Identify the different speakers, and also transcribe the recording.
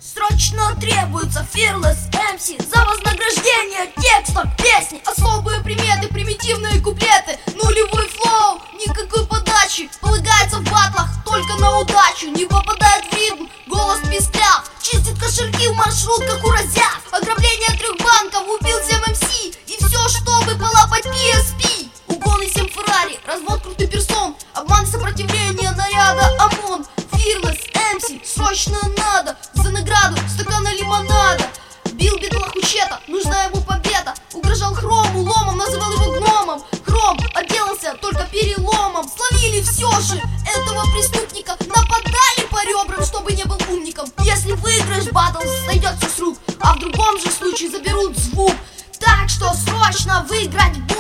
Speaker 1: Срочно требуется Fearless MC за вознаграждение текста песни. Особые приметы, примитивные куплеты, нулевой флоу, никакой подачи. Полагается в батлах только на удачу. Не попадает в ритм, голос пестряв. Чистит кошельки в маршрутках уразяв. Ограбление 3 банков, убил 7 MC. И все, чтобы полапать PSP. Угоны 7 Феррари, развод крутых персон. Обман, сопротивление наряда ОМОН. Fearless MC, срочно надо. За награду стакана лимонада. Бил бедла Хучета, нужна ему победа. Угрожал Хрому ломом, называл его гномом. Хром отделался только переломом. Словили все же этого преступника. Нападали по ребрам, чтобы не был умником. Если выиграешь батл, сойдет все с рук. А в другом же случае заберут звук. Так что срочно выиграть